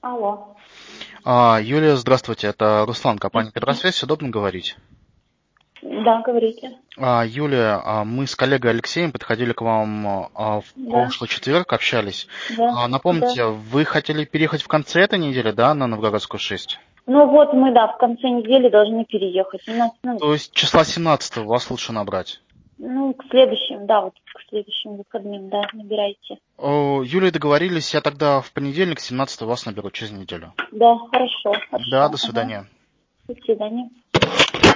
Алло. Юлия, здравствуйте. Это Руслан, компания «Петросвязь». Удобно говорить? Да, говорите. Юлия, мы с коллегой Алексеем подходили к вам в Да, прошлый четверг, общались. да, да. Напомните, вы хотели переехать в конце этой недели, да, на Новгородскую 6? Ну вот мы, да, в конце недели должны переехать. У нас, То есть числа 17 вас лучше набрать. к следующим, да, вот к следующим выходным, да, набирайте. Юлия, договорились, я тогда в понедельник, 17 вас наберу через неделю. Да, хорошо, Да, хорошо. до Ага. свидания. До свидания.